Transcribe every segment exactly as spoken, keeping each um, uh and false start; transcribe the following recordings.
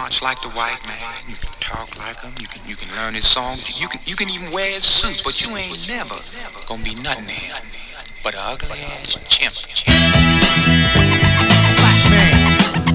march like the white man. You can talk like him. You can you can learn his songs. You can you can even wear his suit, but you ain't never gonna be nothing here but an ugly ass chimp. Black man.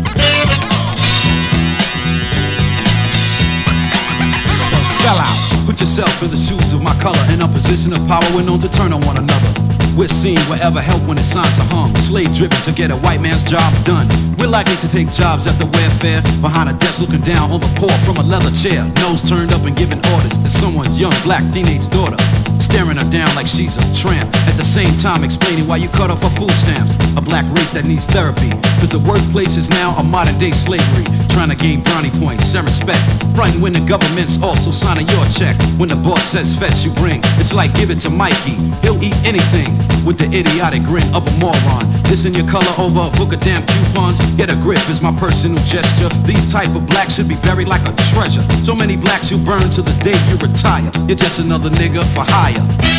Don't sell out. Put yourself in the shoes of my color. In a position of power, we're known to turn on one another. We're seen wherever help when it's signs are hung. Slave driven to get a white man's job done. We're likely to take jobs at the welfare, behind a desk looking down on the poor from a leather chair, nose turned up and giving orders to someone's young black teenage daughter, staring her down like she's a tramp, at the same time explaining why you cut off her food stamps. A black race that needs therapy, cause the workplace is now a modern day slavery, trying to gain brownie points and respect, right when the government's also signing your check. When the boss says fetch you bring, it's like give it to Mikey, he'll eat anything, with the idiotic grin of a moron. Dissing your color over a book of damn coupons. Get a grip is my personal gesture. These type of blacks should be buried like a treasure. So many blacks you burn till the day you retire. You're just another nigga for hire.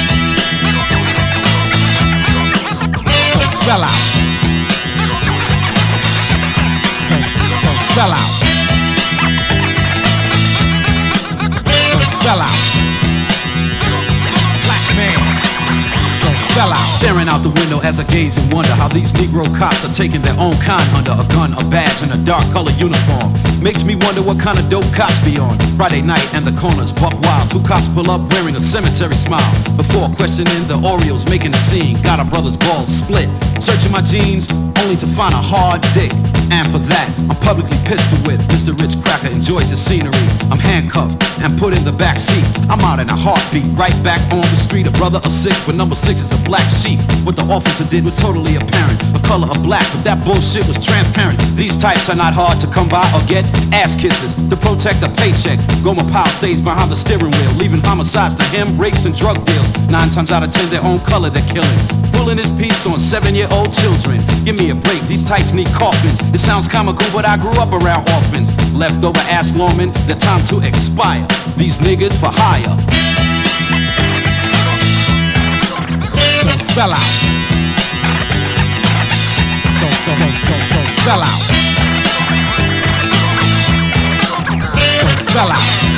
Don't sell out. Don't, don't sell out. Don't sell out. Black man. Sell out. Staring out the window as I gaze and wonder how these Negro cops are taking their own kind under a gun, a badge, and a dark colored uniform. Makes me wonder what kind of dope cops be on. Friday night and the corners buck wild. Two cops pull up wearing a cemetery smile. Before questioning the Orioles making a scene. Got a brother's balls split. Searching my jeans only to find a hard dick. And for that, I'm publicly pistol whipped. Mister Rich Cracker enjoys the scenery. I'm handcuffed and put in the back seat. I'm out in a heartbeat, right back on the street. A brother of six, but number six is a black sheep. What the officer did was totally apparent. A color of black, but that bullshit was transparent. These types are not hard to come by or get. Ass kisses to protect a paycheck. Goma Powell stays behind the steering wheel, leaving homicides to him, rapes and drug deals. Nine times out of ten, their own color they're killing. Pulling his piece on seven-year-old children. Give me a break, these types need coffins. It sounds comical, but I grew up around orphans. Leftover ass lawmen, the time to expire. These niggas for hire. Don't sell out. Don't, don't, don't, don't, don't sell out. Don't sell out.